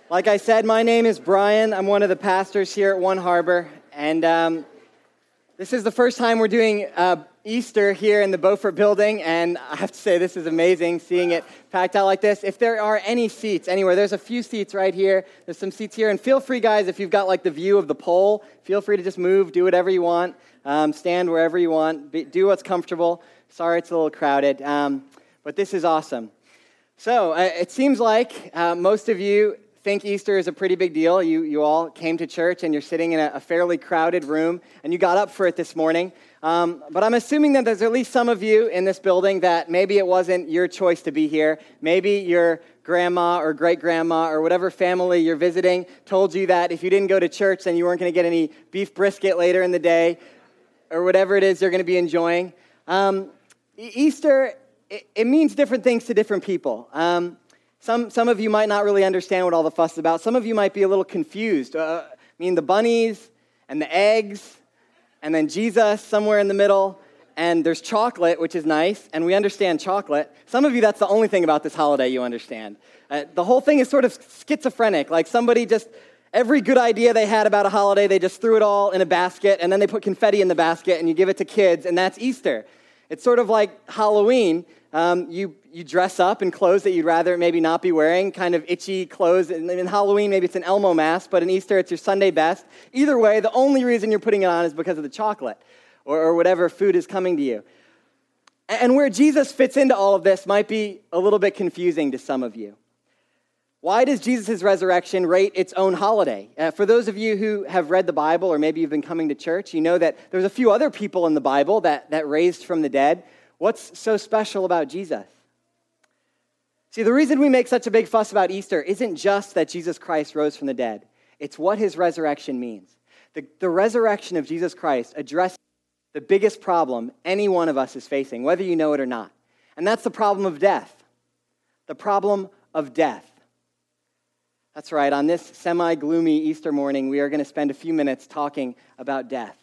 Like I said, my name is Brian. I'm one of the pastors here at One Harbor, and this is the first time we're doing Easter here in the Beaufort building, and I have to say this is amazing, seeing it packed out like this. If there are any seats anywhere, there's a few seats right here. There's some seats here, and feel free, guys, if you've got like the view of the pole, feel free to just move, do whatever you want, stand wherever you want, do what's comfortable. Sorry it's a little crowded, but this is awesome. So it seems like most of you think Easter is a pretty big deal. You all came to church and you're sitting in a fairly crowded room and you got up for it this morning. But I'm assuming that there's at least some of you in this building that maybe it wasn't your choice to be here. Maybe your grandma or great-grandma or whatever family you're visiting told you that if you didn't go to church, then you weren't going to get any beef brisket later in the day or whatever it is you're going to be enjoying. Easter, it means different things to different people. Some of you might not really understand what all the fuss is about. Some of you might be a little confused. The bunnies and the eggs, and then Jesus somewhere in the middle, and there's chocolate, which is nice, and we understand chocolate. Some of you, that's the only thing about this holiday you understand. The whole thing is sort of schizophrenic, like somebody just, every good idea they had about a holiday, they just threw it all in a basket, and then they put confetti in the basket, and you give it to kids, and that's Easter. It's sort of like Halloween. You dress up in clothes that you'd rather maybe not be wearing, kind of itchy clothes. And in Halloween, maybe it's an Elmo mask, but in Easter, it's your Sunday best. Either way, the only reason you're putting it on is because of the chocolate or whatever food is coming to you. And where Jesus fits into all of this might be a little bit confusing to some of you. Why does Jesus' resurrection rate its own holiday? For those of you who have read the Bible, or maybe you've been coming to church, you know that there's a few other people in the Bible that raised from the dead. What's so special about Jesus? See, the reason we make such a big fuss about Easter isn't just that Jesus Christ rose from the dead. It's what his resurrection means. The resurrection of Jesus Christ addresses the biggest problem any one of us is facing, whether you know it or not. And that's the problem of death. The problem of death. That's right, on this semi-gloomy Easter morning, we are going to spend a few minutes talking about death.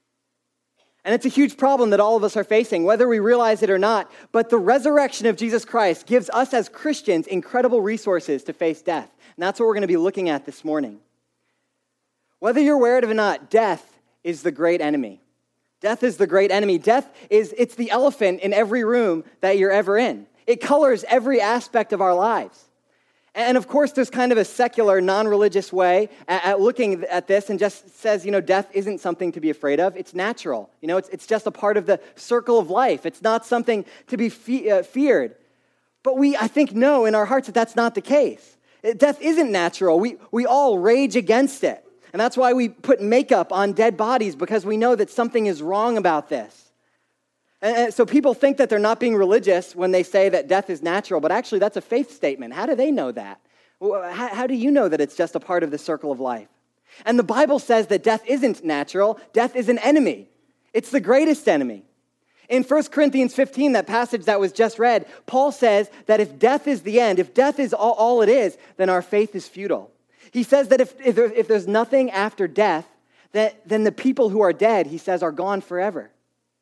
And it's a huge problem that all of us are facing, whether we realize it or not. But the resurrection of Jesus Christ gives us as Christians incredible resources to face death. And that's what we're going to be looking at this morning. Whether you're aware of it or not, death is the great enemy. Death is the great enemy. It's the elephant in every room that you're ever in. It colors every aspect of our lives. And of course, there's kind of a secular, non-religious way at looking at this and just says, death isn't something to be afraid of. It's natural. It's just a part of the circle of life. It's not something to be feared. But I think, know in our hearts that that's not the case. Death isn't natural. We all rage against it. And that's why we put makeup on dead bodies, because we know that something is wrong about this. And so people think that they're not being religious when they say that death is natural, but actually that's a faith statement. How do they know that? How do you know that it's just a part of the circle of life? And the Bible says that death isn't natural. Death is an enemy. It's the greatest enemy. In 1 Corinthians 15, that passage that was just read, Paul says that if death is the end, if death is all it is, then our faith is futile. He says that if there's nothing after death, then the people who are dead, he says, are gone forever.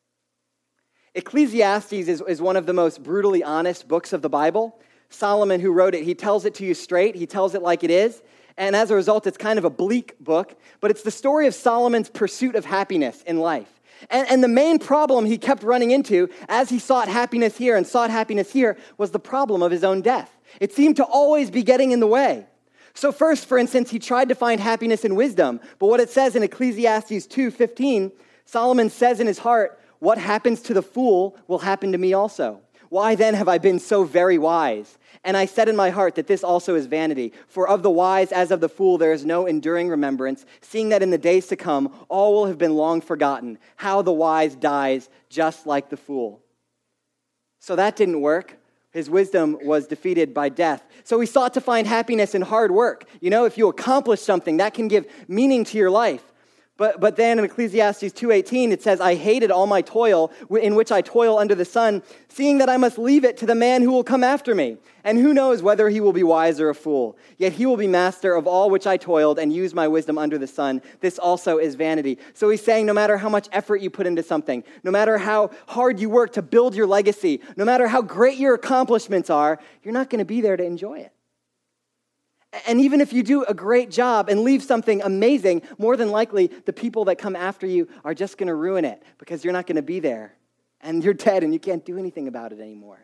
Ecclesiastes is one of the most brutally honest books of the Bible. Solomon, who wrote it, he tells it to you straight. He tells it like it is. And as a result, it's kind of a bleak book. But it's the story of Solomon's pursuit of happiness in life. And the main problem he kept running into as he sought happiness here and sought happiness here was the problem of his own death. It seemed to always be getting in the way. So first, for instance, he tried to find happiness in wisdom. But what it says in Ecclesiastes 2:15, Solomon says in his heart, "What happens to the fool will happen to me also. Why then have I been so very wise? And I said in my heart that this also is vanity. For of the wise as of the fool there is no enduring remembrance, seeing that in the days to come all will have been long forgotten. How the wise dies just like the fool." So that didn't work. His wisdom was defeated by death. So he sought to find happiness in hard work. If you accomplish something, that can give meaning to your life. But then in Ecclesiastes 2:18, it says, "I hated all my toil, in which I toil under the sun, seeing that I must leave it to the man who will come after me. And who knows whether he will be wise or a fool? Yet he will be master of all which I toiled and used my wisdom under the sun. This also is vanity." So he's saying no matter how much effort you put into something, no matter how hard you work to build your legacy, no matter how great your accomplishments are, you're not going to be there to enjoy it. And even if you do a great job and leave something amazing, more than likely the people that come after you are just going to ruin it because you're not going to be there. And you're dead and you can't do anything about it anymore.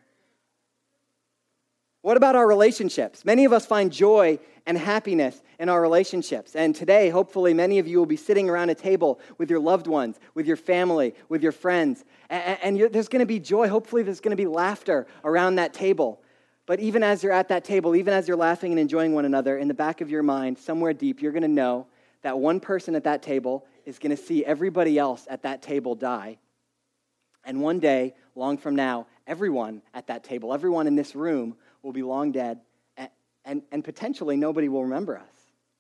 What about our relationships? Many of us find joy and happiness in our relationships. And today, hopefully, many of you will be sitting around a table with your loved ones, with your family, with your friends. And there's going to be joy. Hopefully, there's going to be laughter around that table. But even as you're at that table, even as you're laughing and enjoying one another, in the back of your mind, somewhere deep, you're going to know that one person at that table is going to see everybody else at that table die. And one day, long from now, everyone at that table, everyone in this room will be long dead, and potentially nobody will remember us.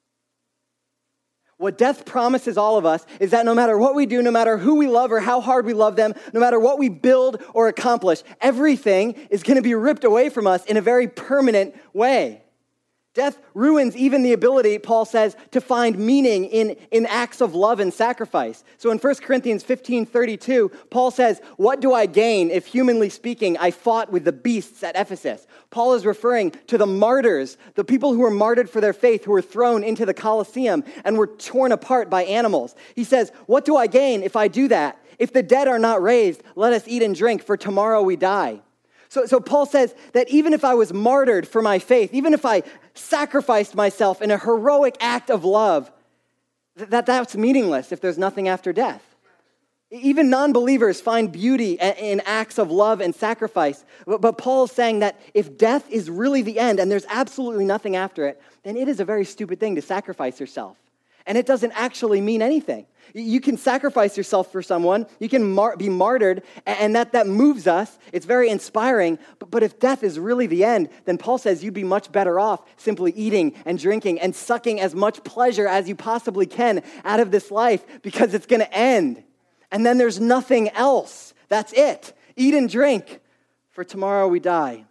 What death promises all of us is that no matter what we do, no matter who we love or how hard we love them, no matter what we build or accomplish, everything is going to be ripped away from us in a very permanent way. Death ruins even the ability, Paul says, to find meaning in acts of love and sacrifice. So in 1 Corinthians 15:32, Paul says, "What do I gain if, humanly speaking, I fought with the beasts at Ephesus?" Paul is referring to the martyrs, the people who were martyred for their faith, who were thrown into the Colosseum and were torn apart by animals. He says, "What do I gain if I do that? If the dead are not raised, let us eat and drink, for tomorrow we die." So Paul says that even if I was martyred for my faith, even if I sacrificed myself in a heroic act of love, that's meaningless if there's nothing after death. Even non-believers find beauty in acts of love and sacrifice. But Paul is saying that if death is really the end and there's absolutely nothing after it, then it is a very stupid thing to sacrifice yourself. And it doesn't actually mean anything. You can sacrifice yourself for someone. You can be martyred, and that moves us. It's very inspiring. But if death is really the end, then Paul says you'd be much better off simply eating and drinking and sucking as much pleasure as you possibly can out of this life, because it's going to end. And then there's nothing else. That's it. Eat and drink, for tomorrow we die.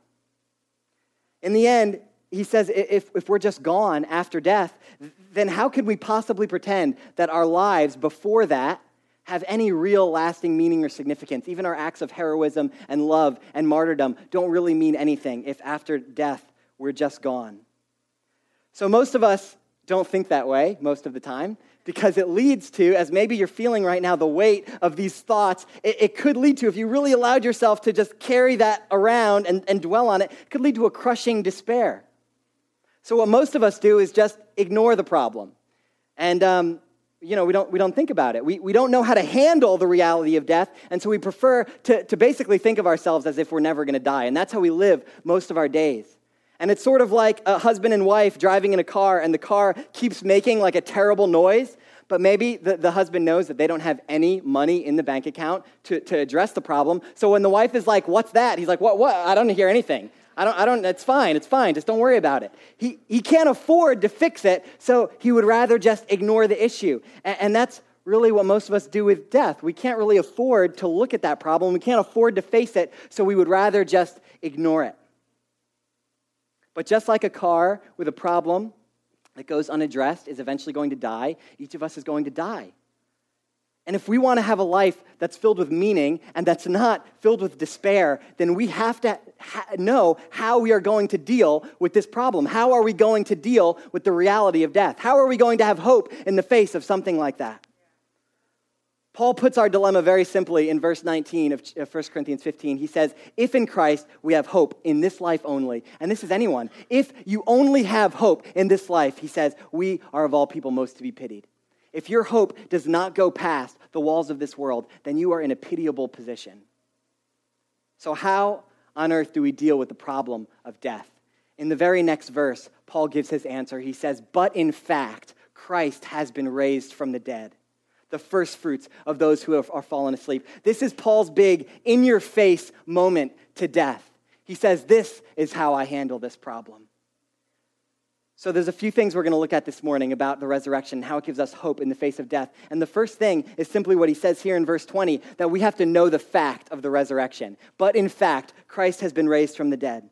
In the end, he says if we're just gone after death, then how could we possibly pretend that our lives before that have any real lasting meaning or significance? Even our acts of heroism and love and martyrdom don't really mean anything if after death we're just gone. So most of us don't think that way most of the time, because it leads to, as maybe you're feeling right now, the weight of these thoughts, it could lead to, if you really allowed yourself to just carry that around and dwell on it, it could lead to a crushing despair. So what most of us do is just ignore the problem. And, we don't think about it. We don't know how to handle the reality of death, and so we prefer to basically think of ourselves as if we're never going to die. And that's how we live most of our days. And it's sort of like a husband and wife driving in a car, and the car keeps making like a terrible noise, but maybe the husband knows that they don't have any money in the bank account to address the problem. So when the wife is like, "What's that?" He's like, What? I don't hear anything. I don't, it's fine, just don't worry about it. He can't afford to fix it, so he would rather just ignore the issue. And that's really what most of us do with death. We can't really afford to look at that problem. We can't afford to face it, so we would rather just ignore it. But just like a car with a problem that goes unaddressed is eventually going to die, each of us is going to die. And if we want to have a life that's filled with meaning and that's not filled with despair, then we have to know how we are going to deal with this problem. How are we going to deal with the reality of death? How are we going to have hope in the face of something like that? Paul puts our dilemma very simply in verse 19 of 1 Corinthians 15. He says, "If in Christ we have hope in this life only," and this is anyone, if you only have hope in this life, he says, "we are of all people most to be pitied." If your hope does not go past the walls of this world, then you are in a pitiable position. So how on earth do we deal with the problem of death? In the very next verse, Paul gives his answer. He says, "But in fact, Christ has been raised from the dead, the first fruits of those who are fallen asleep." This is Paul's big in-your-face moment to death. He says, "This is how I handle this problem." So there's a few things we're going to look at this morning about the resurrection and how it gives us hope in the face of death. And the first thing is simply what he says here in verse 20, that we have to know the fact of the resurrection. But in fact, Christ has been raised from the dead.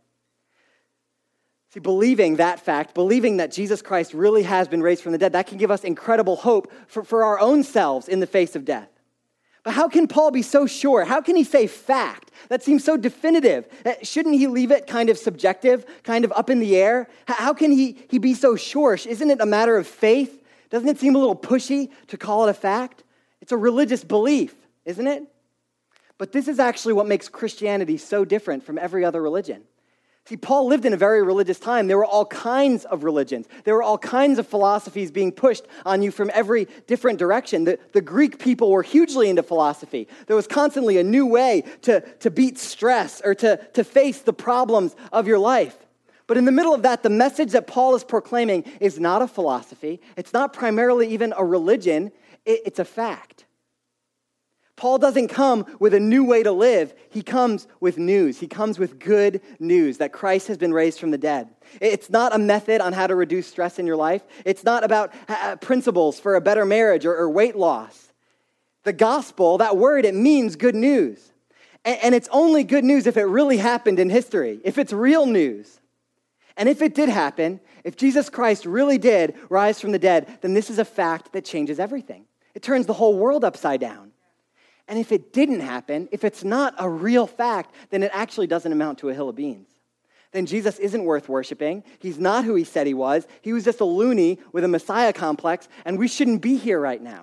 See, believing that fact, believing that Jesus Christ really has been raised from the dead, that can give us incredible hope for our own selves in the face of death. But how can Paul be so sure? How can he say fact? That seems so definitive. Shouldn't he leave it kind of subjective, kind of up in the air? How can he be so sure? Isn't it a matter of faith? Doesn't it seem a little pushy to call it a fact? It's a religious belief, isn't it? But this is actually what makes Christianity so different from every other religion. See, Paul lived in a very religious time. There were all kinds of religions. There were all kinds of philosophies being pushed on you from every different direction. The Greek people were hugely into philosophy. There was constantly a new way to beat stress or to face the problems of your life. But in the middle of that, the message that Paul is proclaiming is not a philosophy. It's not primarily even a religion. It's a fact. Paul doesn't come with a new way to live. He comes with news. He comes with good news that Christ has been raised from the dead. It's not a method on how to reduce stress in your life. It's not about principles for a better marriage or weight loss. The gospel, that word, it means good news. And it's only good news if it really happened in history, if it's real news. And if it did happen, if Jesus Christ really did rise from the dead, then this is a fact that changes everything. It turns the whole world upside down. And if it didn't happen, if it's not a real fact, then it actually doesn't amount to a hill of beans. Then Jesus isn't worth worshiping. He's not who he said he was. He was just a loony with a Messiah complex, and we shouldn't be here right now.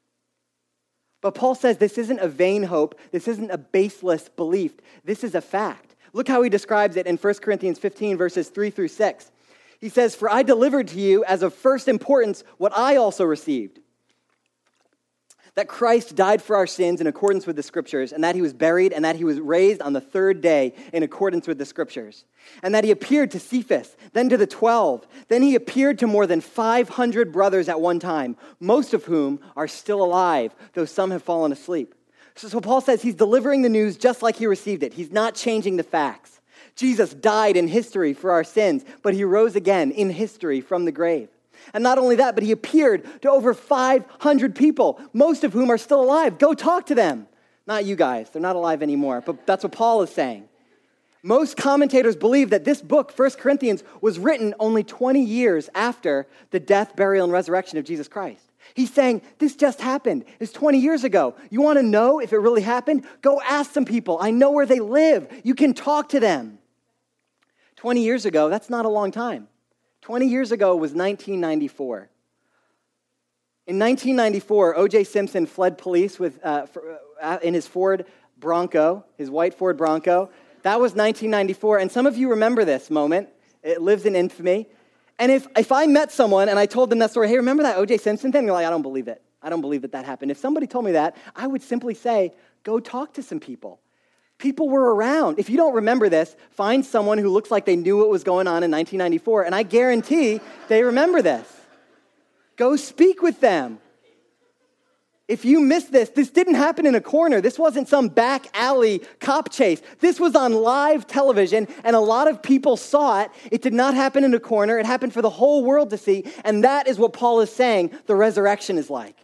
But Paul says this isn't a vain hope. This isn't a baseless belief. This is a fact. Look how he describes it in 1 Corinthians 15, verses 3 through 6. He says, "For I delivered to you as of first importance what I also received, that Christ died for our sins in accordance with the Scriptures, and that he was buried, and that he was raised on the third day in accordance with the Scriptures, and that he appeared to Cephas, then to the 12. Then he appeared to more than 500 brothers at one time, most of whom are still alive, though some have fallen asleep." So Paul says he's delivering the news just like he received it. He's not changing the facts. Jesus died in history for our sins, but he rose again in history from the grave. And not only that, but he appeared to over 500 people, most of whom are still alive. Go talk to them. Not you guys. They're not alive anymore. But that's what Paul is saying. Most commentators believe that this book, 1 Corinthians, was written only 20 years after the death, burial, and resurrection of Jesus Christ. He's saying, this just happened. It's 20 years ago. You want to know if it really happened? Go ask some people. I know where they live. You can talk to them. 20 years ago, that's not a long time. 20 years ago was 1994. In 1994, O.J. Simpson fled police in his Ford Bronco, his white Ford Bronco. That was 1994, and some of you remember this moment. It lives in infamy. And if I met someone and I told them that story, hey, remember that O.J. Simpson thing? You're like, I don't believe it. I don't believe that happened. If somebody told me that, I would simply say, go talk to some people. People were around. If you don't remember this, find someone who looks like they knew what was going on in 1994, and I guarantee they remember this. Go speak with them. If you missed this didn't happen in a corner. This wasn't some back alley cop chase. This was on live television, and a lot of people saw it. It did not happen in a corner. It happened for the whole world to see, and that is what Paul is saying the resurrection is like.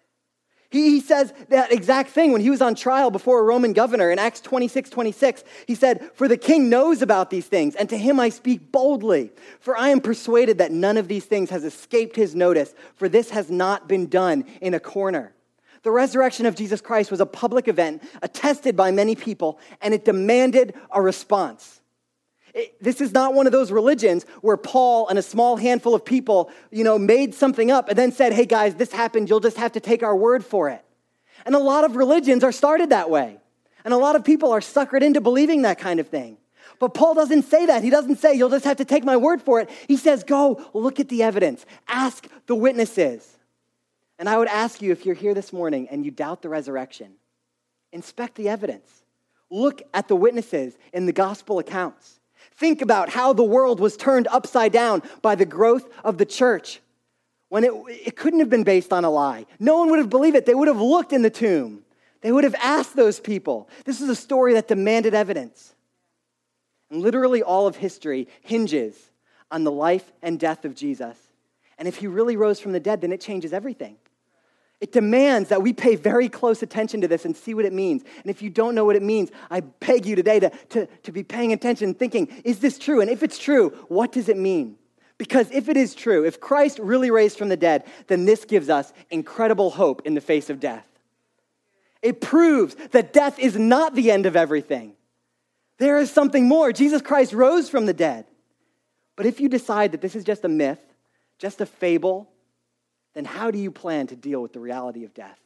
He says that exact thing when he was on trial before a Roman governor in Acts 26:26. He said, "For the king knows about these things, and to him I speak boldly. For I am persuaded that none of these things has escaped his notice, for this has not been done in a corner." The resurrection of Jesus Christ was a public event, attested by many people, and it demanded a response. This is not one of those religions where Paul and a small handful of people, made something up and then said, hey guys, this happened, you'll just have to take our word for it. And a lot of religions are started that way. And a lot of people are suckered into believing that kind of thing. But Paul doesn't say that. He doesn't say, you'll just have to take my word for it. He says, go look at the evidence. Ask the witnesses. And I would ask you, if you're here this morning and you doubt the resurrection, inspect the evidence. Look at the witnesses in the gospel accounts. Think about how the world was turned upside down by the growth of the church when it couldn't have been based on a lie. No one would have believed it. They would have looked in the tomb. They would have asked those people. This is a story that demanded evidence. And literally all of history hinges on the life and death of Jesus. And if he really rose from the dead, then it changes everything. It demands that we pay very close attention to this and see what it means. And if you don't know what it means, I beg you today to be paying attention and thinking, is this true? And if it's true, what does it mean? Because if it is true, if Christ really raised from the dead, then this gives us incredible hope in the face of death. It proves that death is not the end of everything. There is something more. Jesus Christ rose from the dead. But if you decide that this is just a myth, just a fable, then how do you plan to deal with the reality of death?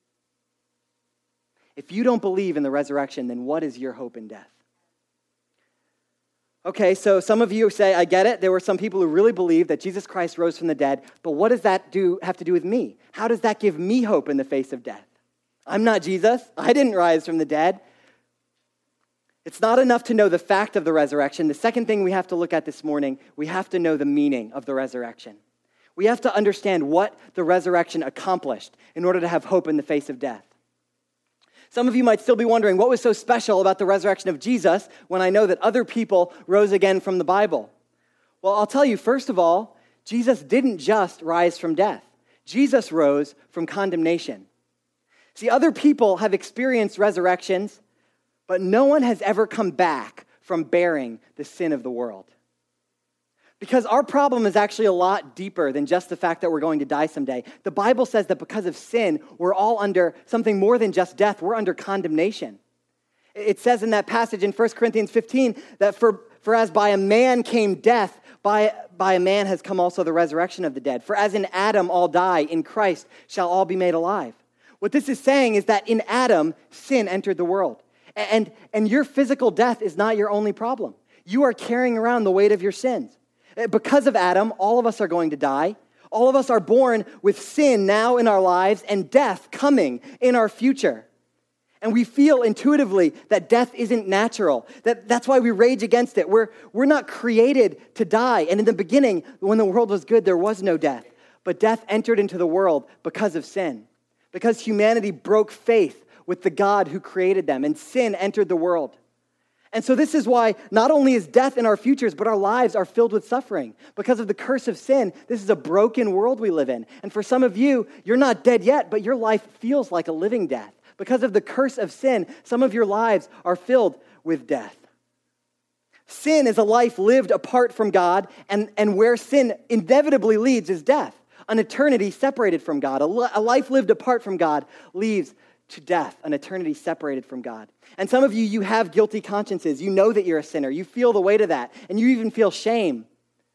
If you don't believe in the resurrection, then what is your hope in death? Okay, so some of you say, I get it. There were some people who really believed that Jesus Christ rose from the dead, but what does that have to do with me? How does that give me hope in the face of death? I'm not Jesus. I didn't rise from the dead. It's not enough to know the fact of the resurrection. The second thing we have to look at this morning, we have to know the meaning of the resurrection. We have to understand what the resurrection accomplished in order to have hope in the face of death. Some of you might still be wondering, what was so special about the resurrection of Jesus when I know that other people rose again from the Bible? Well, I'll tell you, first of all, Jesus didn't just rise from death. Jesus rose from condemnation. See, other people have experienced resurrections, but no one has ever come back from bearing the sin of the world. Because our problem is actually a lot deeper than just the fact that we're going to die someday. The Bible says that because of sin, we're all under something more than just death. We're under condemnation. It says in that passage in 1 Corinthians 15 that for as by a man came death, by a man has come also the resurrection of the dead. For as in Adam all die, in Christ shall all be made alive. What this is saying is that in Adam, sin entered the world. And your physical death is not your only problem. You are carrying around the weight of your sins. Because of Adam, all of us are going to die. All of us are born with sin now in our lives and death coming in our future. And we feel intuitively that death isn't natural. That's why we rage against it. We're not created to die. And in the beginning, when the world was good, there was no death. But death entered into the world because of sin. Because humanity broke faith with the God who created them, and sin entered the world. And so this is why not only is death in our futures, but our lives are filled with suffering. Because of the curse of sin, this is a broken world we live in. And for some of you, you're not dead yet, but your life feels like a living death. Because of the curse of sin, some of your lives are filled with death. Sin is a life lived apart from God, and where sin inevitably leads is death. An eternity separated from God. A life lived apart from God leads to death, an eternity separated from God. And some of you have guilty consciences. You know that you're a sinner. You feel the weight of that, and you even feel shame.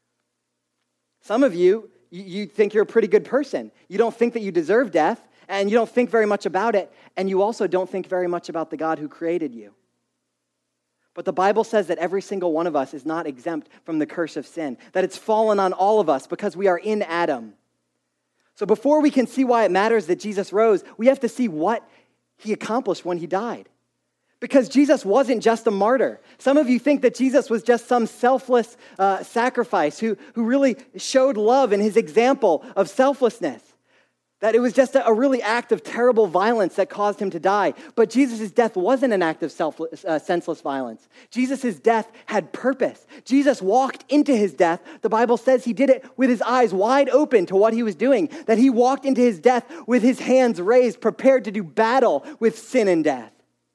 Some of you think you're a pretty good person. You don't think that you deserve death, and you don't think very much about it, and you also don't think very much about the God who created you. But the Bible says that every single one of us is not exempt from the curse of sin, that it's fallen on all of us because we are in Adam. So before we can see why it matters that Jesus rose, we have to see what he accomplished when he died. Because Jesus wasn't just a martyr. Some of you think that Jesus was just some selfless sacrifice who really showed love in his example of selflessness. That it was just a really act of terrible violence that caused him to die. But Jesus' death wasn't an act of senseless violence. Jesus' death had purpose. Jesus walked into his death. The Bible says he did it with his eyes wide open to what he was doing. That he walked into his death with his hands raised, prepared to do battle with sin and death.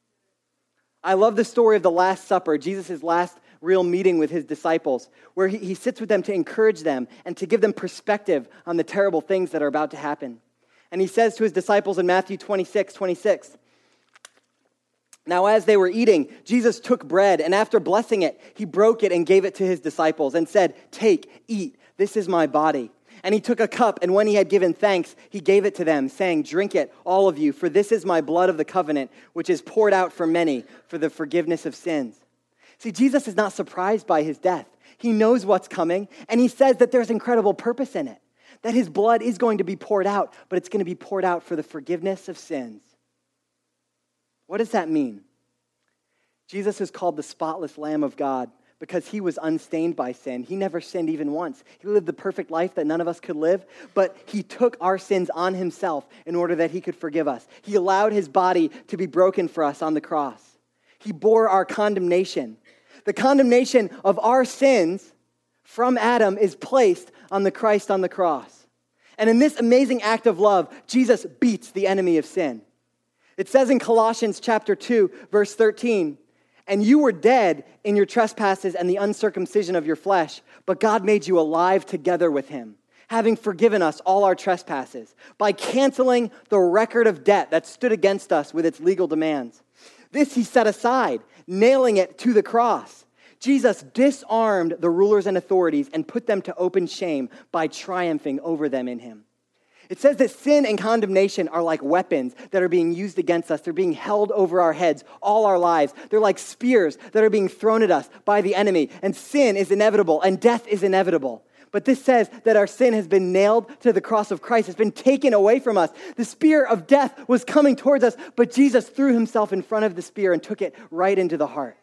I love the story of the Last Supper, Jesus' last real meeting with his disciples, where he sits with them to encourage them and to give them perspective on the terrible things that are about to happen. And he says to his disciples in Matthew 26, "Now as they were eating, Jesus took bread, and after blessing it, he broke it and gave it to his disciples and said, 'Take, eat, this is my body.' And he took a cup, and when he had given thanks, he gave it to them, saying, 'Drink it, all of you, for this is my blood of the covenant, which is poured out for many for the forgiveness of sins.'" See, Jesus is not surprised by his death. He knows what's coming, and he says that there's incredible purpose in it. That his blood is going to be poured out, but it's going to be poured out for the forgiveness of sins. What does that mean? Jesus is called the spotless Lamb of God because he was unstained by sin. He never sinned even once. He lived the perfect life that none of us could live, but he took our sins on himself in order that he could forgive us. He allowed his body to be broken for us on the cross. He bore our condemnation. The condemnation of our sins from Adam is placed on the Christ on the cross. And in this amazing act of love, Jesus beats the enemy of sin. It says in Colossians chapter 2, verse 13, "And you were dead in your trespasses and the uncircumcision of your flesh, but God made you alive together with him, having forgiven us all our trespasses, by canceling the record of debt that stood against us with its legal demands. This he set aside, nailing it to the cross. Jesus disarmed the rulers and authorities and put them to open shame by triumphing over them in him. It says that sin and condemnation are like weapons that are being used against us. They're being held over our heads all our lives. They're like spears that are being thrown at us by the enemy. And sin is inevitable and death is inevitable. But this says that our sin has been nailed to the cross of Christ. It's been taken away from us. The spear of death was coming towards us, but Jesus threw himself in front of the spear and took it right into the heart.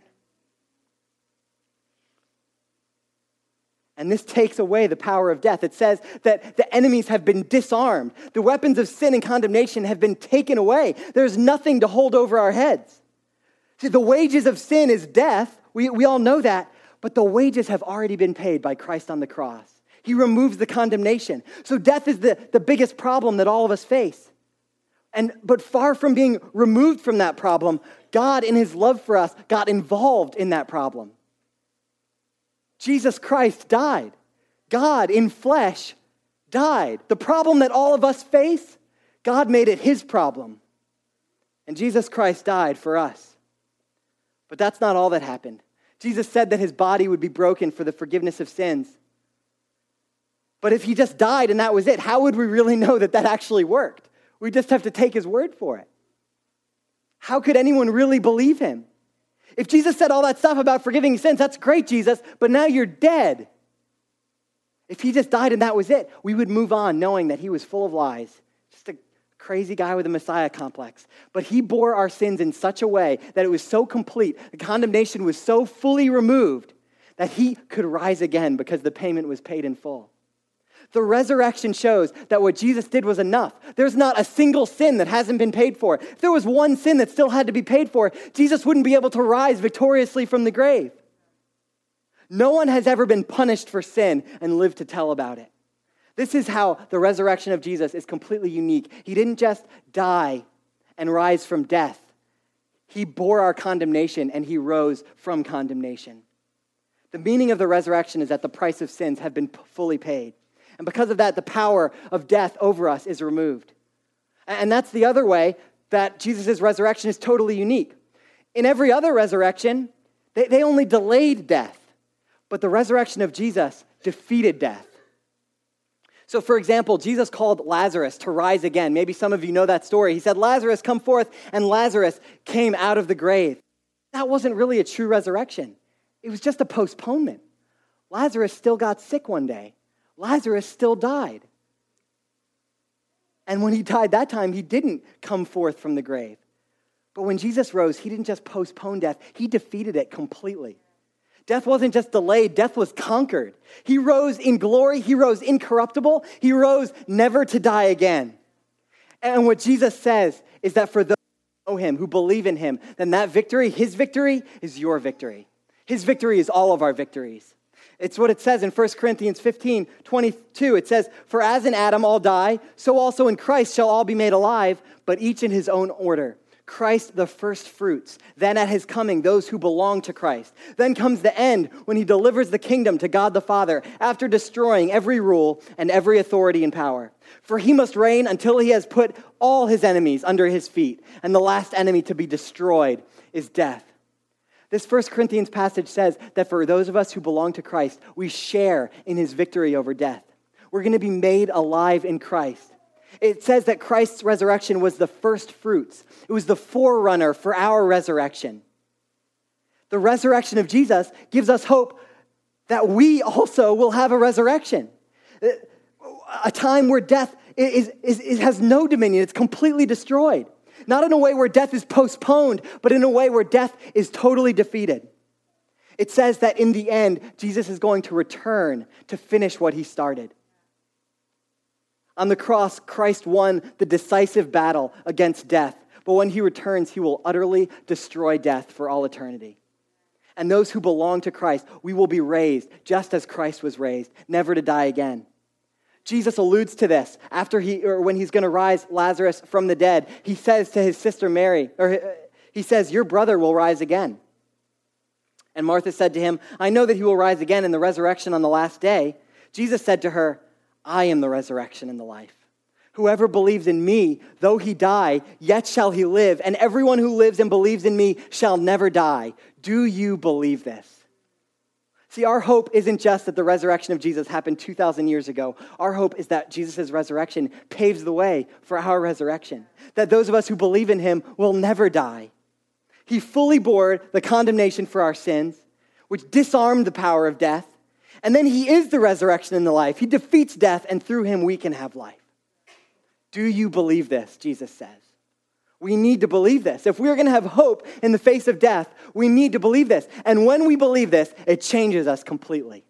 And this takes away the power of death. It says that the enemies have been disarmed. The weapons of sin and condemnation have been taken away. There's nothing to hold over our heads. See, the wages of sin is death. We all know that. But the wages have already been paid by Christ on the cross. He removes the condemnation. So death is the biggest problem that all of us face. But far from being removed from that problem, God in his love for us got involved in that problem. Jesus Christ died. God in flesh died. The problem that all of us face, God made it his problem. And Jesus Christ died for us. But that's not all that happened. Jesus said that his body would be broken for the forgiveness of sins. But if he just died and that was it, how would we really know that that actually worked? We just have to take his word for it. How could anyone really believe him? If Jesus said all that stuff about forgiving sins, that's great, Jesus, but now you're dead. If he just died and that was it, we would move on knowing that he was full of lies, just a crazy guy with a Messiah complex. But he bore our sins in such a way that it was so complete, the condemnation was so fully removed that he could rise again because the payment was paid in full. The resurrection shows that what Jesus did was enough. There's not a single sin that hasn't been paid for. If there was one sin that still had to be paid for, Jesus wouldn't be able to rise victoriously from the grave. No one has ever been punished for sin and lived to tell about it. This is how the resurrection of Jesus is completely unique. He didn't just die and rise from death. He bore our condemnation and he rose from condemnation. The meaning of the resurrection is that the price of sins have been fully paid. And because of that, the power of death over us is removed. And that's the other way that Jesus' resurrection is totally unique. In every other resurrection, they only delayed death. But the resurrection of Jesus defeated death. So for example, Jesus called Lazarus to rise again. Maybe some of you know that story. He said, "Lazarus, come forth," and Lazarus came out of the grave. That wasn't really a true resurrection. It was just a postponement. Lazarus still got sick one day. Lazarus still died. And when he died that time, he didn't come forth from the grave. But when Jesus rose, he didn't just postpone death, he defeated it completely. Death wasn't just delayed, death was conquered. He rose in glory, he rose incorruptible, he rose never to die again. And what Jesus says is that for those who know him, who believe in him, then that victory, his victory, is your victory. His victory is all of our victories. It's what it says in 1 Corinthians 15:22. It says, "For as in Adam all die, so also in Christ shall all be made alive, but each in his own order. Christ the first fruits, then at his coming those who belong to Christ. Then comes the end when he delivers the kingdom to God the Father after destroying every rule and every authority and power. For he must reign until he has put all his enemies under his feet, and the last enemy to be destroyed is death." This 1 Corinthians passage says that for those of us who belong to Christ, we share in his victory over death. We're going to be made alive in Christ. It says that Christ's resurrection was the first fruits. It was the forerunner for our resurrection. The resurrection of Jesus gives us hope that we also will have a resurrection. A time where death has no dominion. It's completely destroyed. Not in a way where death is postponed, but in a way where death is totally defeated. It says that in the end, Jesus is going to return to finish what he started. On the cross, Christ won the decisive battle against death. But when he returns, he will utterly destroy death for all eternity. And those who belong to Christ, we will be raised just as Christ was raised, never to die again. Jesus alludes to this when he's going to rise Lazarus from the dead. He says to his sister Mary, he says, "Your brother will rise again." And Martha said to him, "I know that he will rise again in the resurrection on the last day." Jesus said to her, I am the resurrection and the life. Whoever believes in me, though he die, yet shall he live. And everyone who lives and believes in me shall never die. Do you believe this? See, our hope isn't just that the resurrection of Jesus happened 2,000 years ago. Our hope is that Jesus' resurrection paves the way for our resurrection. That those of us who believe in him will never die. He fully bore the condemnation for our sins, which disarmed the power of death. And then he is the resurrection and the life. He defeats death, and through him we can have life. Do you believe this? Jesus says. We need to believe this. If we're going to have hope in the face of death, we need to believe this. And when we believe this, it changes us completely.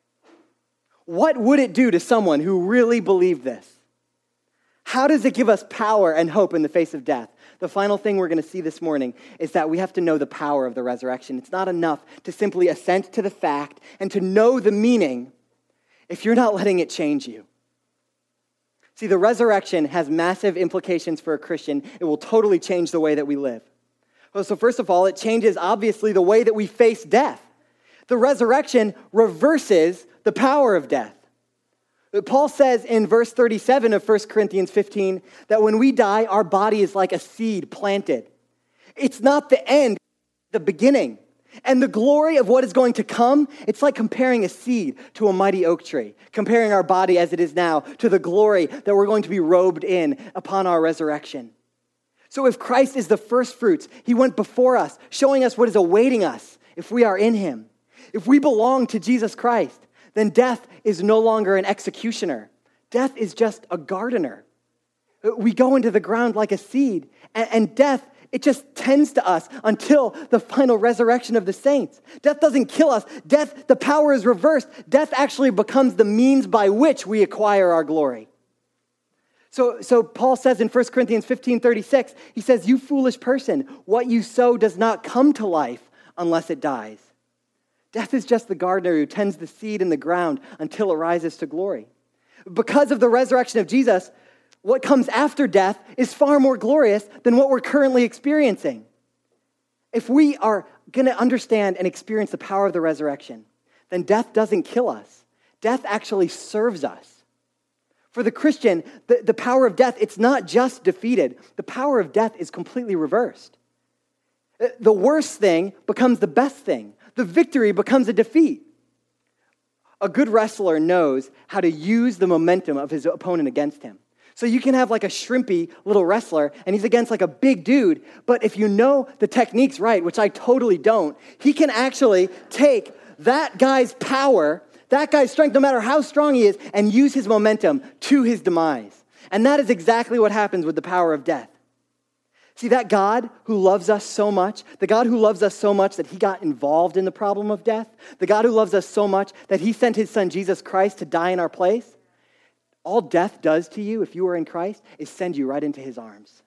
What would it do to someone who really believed this? How does it give us power and hope in the face of death? The final thing we're going to see this morning is that we have to know the power of the resurrection. It's not enough to simply assent to the fact and to know the meaning if you're not letting it change you. See, the resurrection has massive implications for a Christian. It will totally change the way that we live. Well, so first of all, it changes, obviously, the way that we face death. The resurrection reverses the power of death. Paul says in verse 37 of 1 Corinthians 15 that when we die, our body is like a seed planted. It's not the end, the beginning. And the glory of what is going to come, it's like comparing a seed to a mighty oak tree, comparing our body as it is now to the glory that we're going to be robed in upon our resurrection. So if Christ is the first fruits, he went before us, showing us what is awaiting us if we are in him. If we belong to Jesus Christ, then death is no longer an executioner. Death is just a gardener. We go into the ground like a seed, and death, it just tends to us until the final resurrection of the saints. Death doesn't kill us. Death, the power is reversed. Death actually becomes the means by which we acquire our glory. So Paul says in 1 Corinthians 15:36, he says, "You foolish person, what you sow does not come to life unless it dies." Death is just the gardener who tends the seed in the ground until it rises to glory. Because of the resurrection of Jesus, what comes after death is far more glorious than what we're currently experiencing. If we are going to understand and experience the power of the resurrection, then death doesn't kill us. Death actually serves us. For the Christian, the power of death, it's not just defeated. The power of death is completely reversed. The worst thing becomes the best thing. The victory becomes a defeat. A good wrestler knows how to use the momentum of his opponent against him. So you can have like a shrimpy little wrestler, and he's against like a big dude, but if you know the techniques right, which I totally don't, he can actually take that guy's power, that guy's strength, no matter how strong he is, and use his momentum to his demise. And that is exactly what happens with the power of death. See, that God who loves us so much, the God who loves us so much that he got involved in the problem of death, the God who loves us so much that he sent his son Jesus Christ to die in our place, all death does to you, if you are in Christ, is send you right into his arms.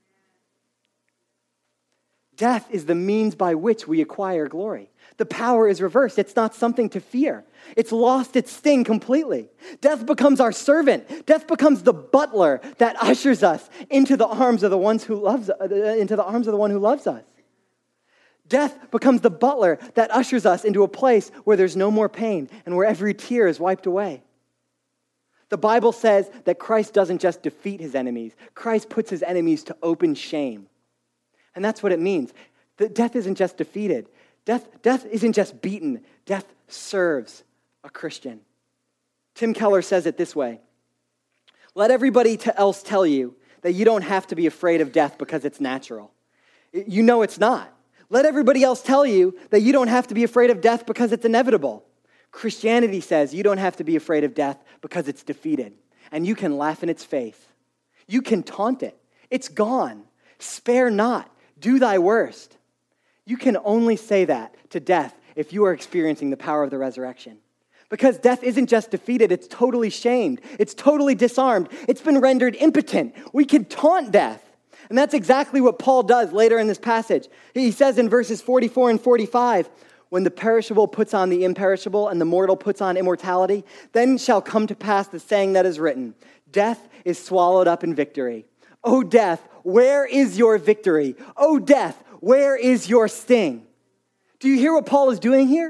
Death is the means by which we acquire glory. The power is reversed. It's not something to fear. It's lost its sting completely. Death becomes our servant. Death becomes the butler that ushers us into the arms of the one who loves us. Death becomes the butler that ushers us into a place where there's no more pain and where every tear is wiped away. The Bible says that Christ doesn't just defeat his enemies. Christ puts his enemies to open shame. And that's what it means. That death isn't just defeated. Death isn't just beaten. Death serves a Christian. Tim Keller says it this way. Let everybody else tell you that you don't have to be afraid of death because it's natural. You know it's not. Let everybody else tell you that you don't have to be afraid of death because it's inevitable. Christianity says you don't have to be afraid of death because it's defeated. And you can laugh in its face. You can taunt it. It's gone. Spare not. Do thy worst. You can only say that to death if you are experiencing the power of the resurrection. Because death isn't just defeated, it's totally shamed. It's totally disarmed. It's been rendered impotent. We can taunt death. And that's exactly what Paul does later in this passage. He says in verses 44 and 45, when the perishable puts on the imperishable and the mortal puts on immortality, then shall come to pass the saying that is written, death is swallowed up in victory. O death, where is your victory? O death, where is your sting? Do you hear what Paul is doing here?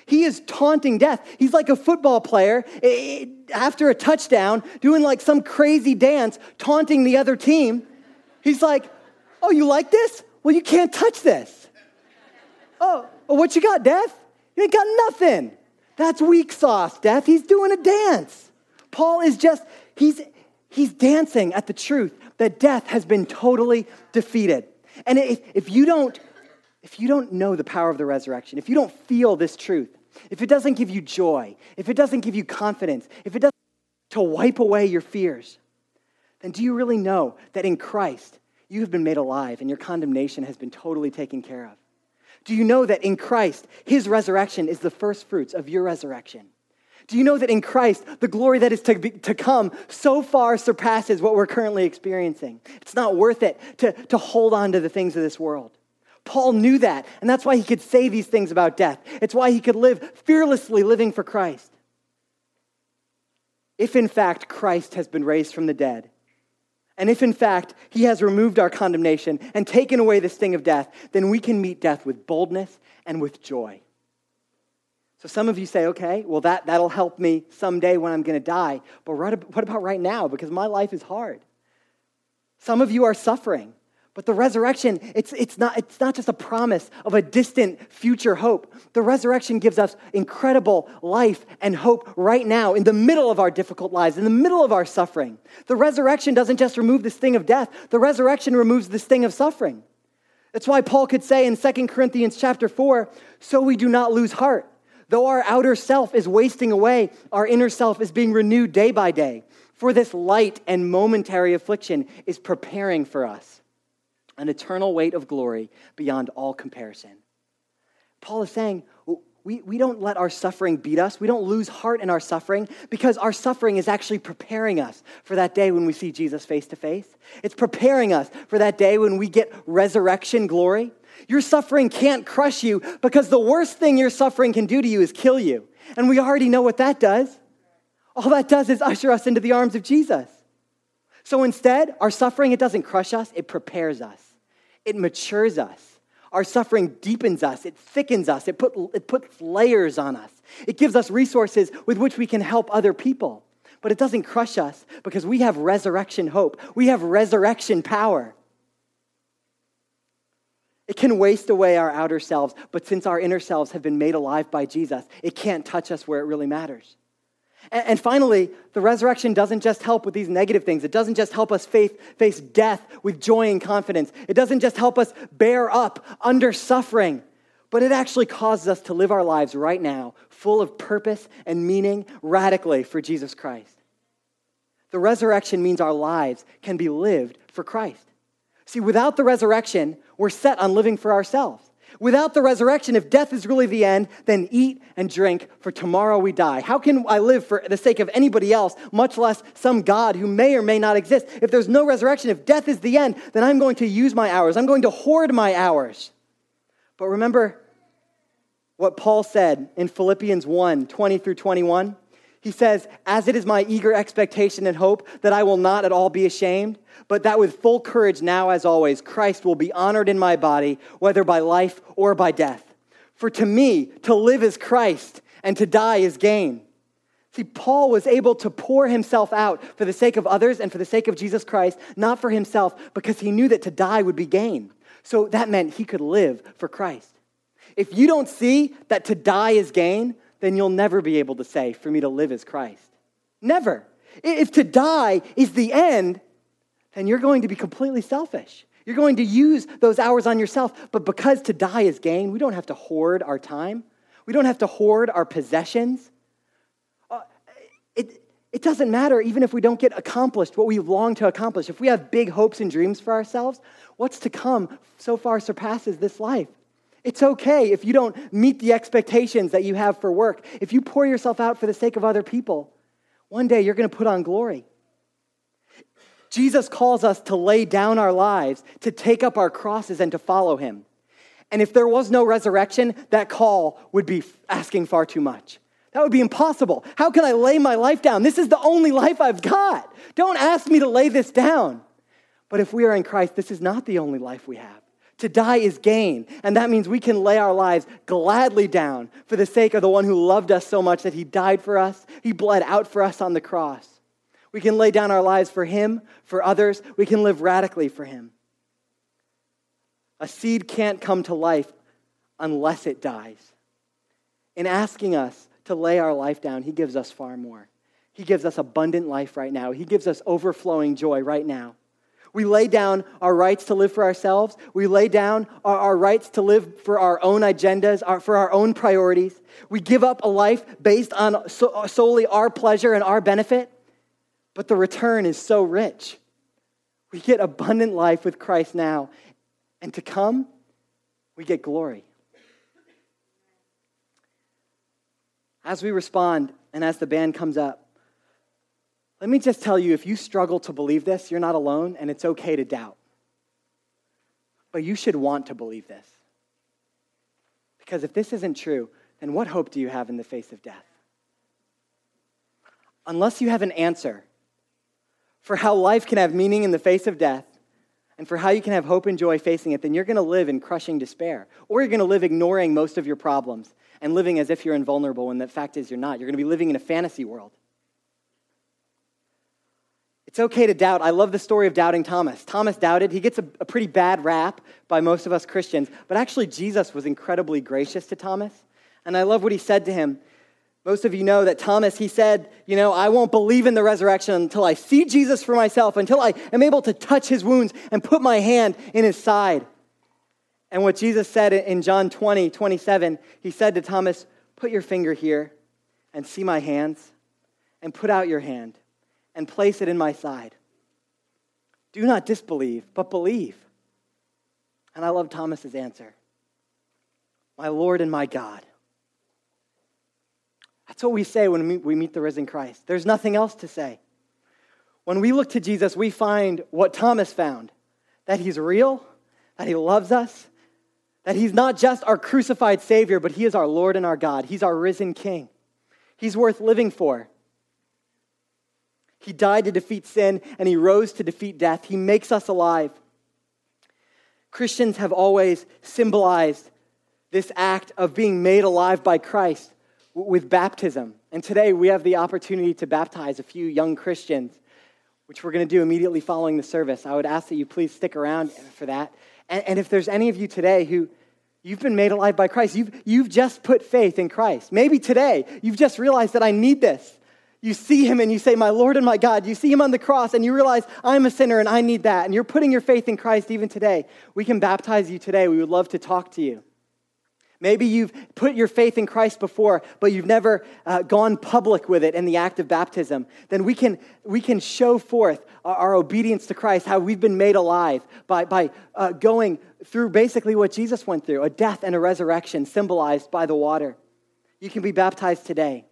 He is taunting death. He's like a football player after a touchdown doing like some crazy dance, taunting the other team. He's like, oh, you like this? Well, you can't touch this. Oh, what you got, death? You ain't got nothing. That's weak sauce, death. He's doing a dance. Paul is just, he's dancing at the truth that death has been totally defeated. And if you don't know the power of the resurrection, if you don't feel this truth, if it doesn't give you joy, if it doesn't give you confidence, if it doesn't to wipe away your fears, then do you really know that in Christ you have been made alive and your condemnation has been totally taken care of? Do you know that in Christ, his resurrection is the first fruits of your resurrection? Do you know that in Christ, the glory that is to come so far surpasses what we're currently experiencing? It's not worth it to hold on to the things of this world. Paul knew that, and that's why he could say these things about death. It's why he could live fearlessly living for Christ. If in fact Christ has been raised from the dead, and if in fact he has removed our condemnation and taken away the sting of death, then we can meet death with boldness and with joy. So some of you say, okay, well that'll help me someday when I'm going to die. But what about right now? Because my life is hard. Some of you are suffering. But the resurrection, it's not just a promise of a distant future hope. The resurrection gives us incredible life and hope right now in the middle of our difficult lives, in the middle of our suffering. The resurrection doesn't just remove the sting of death. The resurrection removes the sting of suffering. That's why Paul could say in 2 Corinthians chapter 4, so we do not lose heart. Though our outer self is wasting away, our inner self is being renewed day by day. For this light and momentary affliction is preparing for us an eternal weight of glory beyond all comparison. Paul is saying, we don't let our suffering beat us. We don't lose heart in our suffering because our suffering is actually preparing us for that day when we see Jesus face to face. It's preparing us for that day when we get resurrection glory. Your suffering can't crush you because the worst thing your suffering can do to you is kill you. And we already know what that does. All that does is usher us into the arms of Jesus. So instead, our suffering, it doesn't crush us, it prepares us. It matures us. Our suffering deepens us, it thickens us, it puts layers on us. It gives us resources with which we can help other people. But it doesn't crush us because we have resurrection hope. We have resurrection power. It can waste away our outer selves, but since our inner selves have been made alive by Jesus, it can't touch us where it really matters. And finally, the resurrection doesn't just help with these negative things. It doesn't just help us face death with joy and confidence. It doesn't just help us bear up under suffering, but it actually causes us to live our lives right now full of purpose and meaning radically for Jesus Christ. The resurrection means our lives can be lived for Christ. See, without the resurrection, we're set on living for ourselves. Without the resurrection, if death is really the end, then eat and drink, for tomorrow we die. How can I live for the sake of anybody else, much less some God who may or may not exist? If there's no resurrection, if death is the end, then I'm going to use my hours. I'm going to hoard my hours. But remember what Paul said in Philippians 1, 20 through 21. He says, as it is my eager expectation and hope that I will not at all be ashamed, but that with full courage now as always, Christ will be honored in my body, whether by life or by death. For to me, to live is Christ, and to die is gain. See, Paul was able to pour himself out for the sake of others and for the sake of Jesus Christ, not for himself, because he knew that to die would be gain. So that meant he could live for Christ. If you don't see that to die is gain, then you'll never be able to say, for me to live is Christ. Never. If to die is the end, then you're going to be completely selfish. You're going to use those hours on yourself. But because to die is gain, we don't have to hoard our time. We don't have to hoard our possessions. It doesn't matter even if we don't get accomplished what we long to accomplish. If we have big hopes and dreams for ourselves, what's to come so far surpasses this life. It's okay if you don't meet the expectations that you have for work. If you pour yourself out for the sake of other people, one day you're going to put on glory. Jesus calls us to lay down our lives, to take up our crosses and to follow him. And if there was no resurrection, that call would be asking far too much. That would be impossible. How can I lay my life down? This is the only life I've got. Don't ask me to lay this down. But if we are in Christ, this is not the only life we have. To die is gain, and that means we can lay our lives gladly down for the sake of the one who loved us so much that he died for us. He bled out for us on the cross. We can lay down our lives for him, for others. We can live radically for him. A seed can't come to life unless it dies. In asking us to lay our life down, he gives us far more. He gives us abundant life right now. He gives us overflowing joy right now. We lay down our rights to live for ourselves. We lay down our rights to live for our own agendas, for our own priorities. We give up a life based on solely our pleasure and our benefit. But the return is so rich. We get abundant life with Christ now. And to come, we get glory. As we respond and as the band comes up, let me just tell you, if you struggle to believe this, you're not alone, and it's okay to doubt. But you should want to believe this. Because if this isn't true, then what hope do you have in the face of death? Unless you have an answer for how life can have meaning in the face of death, and for how you can have hope and joy facing it, then you're going to live in crushing despair. Or you're going to live ignoring most of your problems and living as if you're invulnerable, when the fact is you're not. You're going to be living in a fantasy world. It's okay to doubt. I love the story of doubting Thomas. Thomas doubted. He gets a pretty bad rap by most of us Christians, but actually Jesus was incredibly gracious to Thomas. And I love what he said to him. Most of you know that Thomas, he said, I won't believe in the resurrection until I see Jesus for myself, until I am able to touch his wounds and put my hand in his side. And what Jesus said in John 20:27, he said to Thomas, put your finger here and see my hands, and put out your hand and place it in my side. Do not disbelieve, but believe. And I love Thomas's answer. My Lord and my God. That's what we say when we meet the risen Christ. There's nothing else to say. When we look to Jesus, we find what Thomas found, that he's real, that he loves us, that he's not just our crucified Savior, but he is our Lord and our God. He's our risen King. He's worth living for. He died to defeat sin, and he rose to defeat death. He makes us alive. Christians have always symbolized this act of being made alive by Christ with baptism. And today we have the opportunity to baptize a few young Christians, which we're going to do immediately following the service. I would ask that you please stick around for that. And if there's any of you today who you've been made alive by Christ, you've just put faith in Christ. Maybe today you've just realized that I need this. You see him and you say, my Lord and my God. You see him on the cross and you realize I'm a sinner and I need that. And you're putting your faith in Christ even today. We can baptize you today. We would love to talk to you. Maybe you've put your faith in Christ before, but you've never gone public with it in the act of baptism. Then we can show forth our obedience to Christ, how we've been made alive by going through basically what Jesus went through, a death and a resurrection symbolized by the water. You can be baptized today.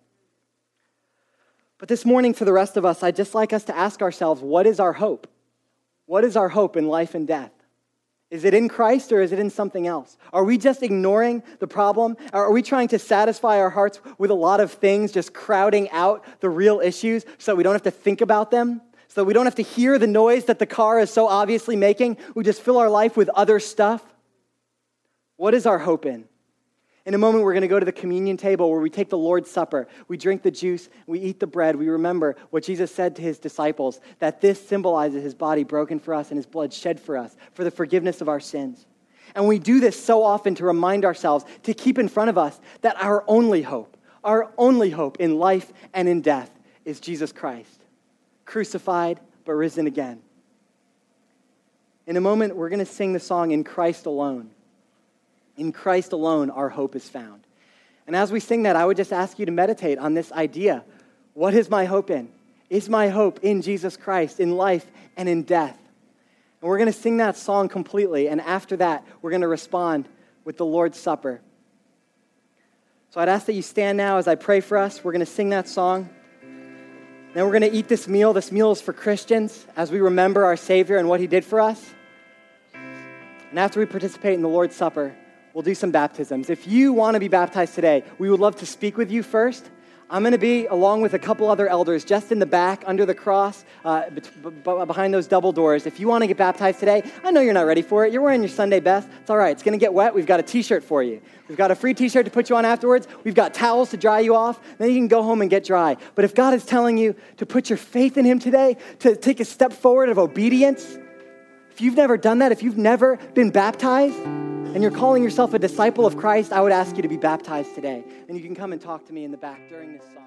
But this morning, for the rest of us, I'd just like us to ask ourselves, what is our hope? What is our hope in life and death? Is it in Christ or is it in something else? Are we just ignoring the problem? Are we trying to satisfy our hearts with a lot of things, just crowding out the real issues so we don't have to think about them? So we don't have to hear the noise that the car is so obviously making? We just fill our life with other stuff? What is our hope in? In a moment, we're going to go to the communion table where we take the Lord's Supper. We drink the juice, we eat the bread. We remember what Jesus said to his disciples, that this symbolizes his body broken for us and his blood shed for us for the forgiveness of our sins. And we do this so often to remind ourselves, to keep in front of us, that our only hope in life and in death is Jesus Christ, crucified but risen again. In a moment, we're going to sing the song, In Christ Alone. In Christ alone, our hope is found. And as we sing that, I would just ask you to meditate on this idea. What is my hope in? Is my hope in Jesus Christ, in life and in death? And we're going to sing that song completely. And after that, we're going to respond with the Lord's Supper. So I'd ask that you stand now as I pray for us. We're going to sing that song. Then we're going to eat this meal. This meal is for Christians as we remember our Savior and what he did for us. And after we participate in the Lord's Supper, we'll do some baptisms. If you want to be baptized today, we would love to speak with you first. I'm going to be, along with a couple other elders, just in the back, under the cross, behind those double doors. If you want to get baptized today, I know you're not ready for it. You're wearing your Sunday best. It's all right. It's going to get wet. We've got a t-shirt for you. We've got a free t-shirt to put you on afterwards. We've got towels to dry you off. Then you can go home and get dry. But if God is telling you to put your faith in him today, to take a step forward of obedience, if you've never done that, if you've never been baptized, and you're calling yourself a disciple of Christ, I would ask you to be baptized today. And you can come and talk to me in the back during this song.